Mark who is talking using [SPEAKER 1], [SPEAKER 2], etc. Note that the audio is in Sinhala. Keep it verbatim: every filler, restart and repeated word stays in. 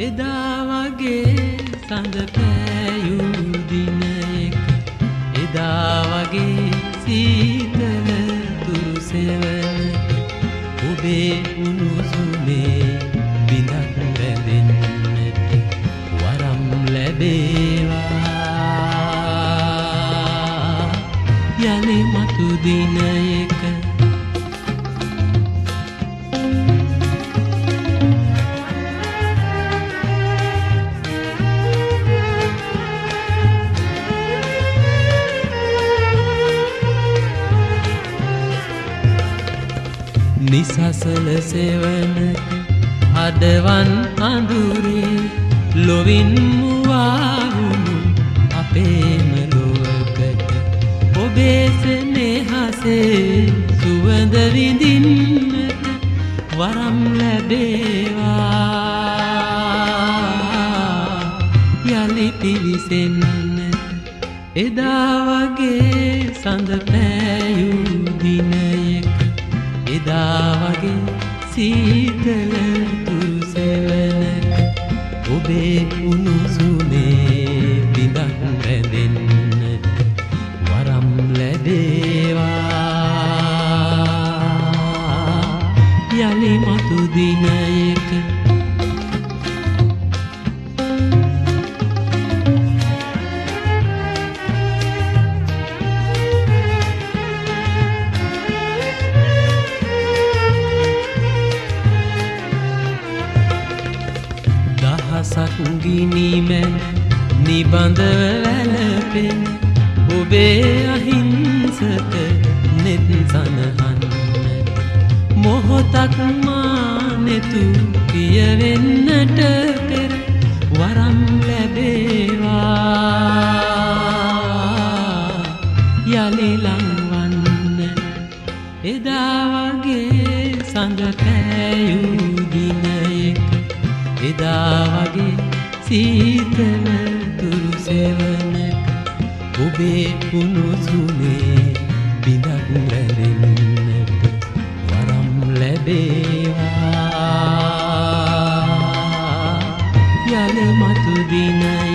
[SPEAKER 1] එදා වගේ සඳ පෑයූ දිනයක එදා වගේ සීතල තුරු සෙවණක ඔබේ උණුසුමේ බිඳක් රැඳෙන්නට වරම් ලැබේවා යලි මතු දිනයක නිසසල සෙවණක අඩවන් අඳුරේ ලොවින් මුවාවුණු අපේම ලොවකට ඔබේ සෙනෙහසේ සුවඳ විඳින්නට වරම් ලැබේවා යලි පිවිසෙන්න එදා වගේ සඳ පෑයූ දිනයක එදා වගේ සීතල තුරු සෙවණක ඔබේ උණුසුමේ බිඳක් රැඳෙන්නට වරම් ලැබේවා යලි මතු දිනයක සක්ගිනිමෙන් නිබඳව වැළපෙන ඔබේ අහිංසක නෙත් සනහන්න මොහොතක් මානෙතු කියවෙන්නට පෙර වරම් ලැබේවා යලි ලංවන්න එදා වගේ සඳ පෑයූ දිනයක එදා වගේ සීතල තුරු සෙවණක ඔබේ උණුසුමේ බිඳක් රැඳෙන්නට වරම් ලැබේවා යලි මතු දිනය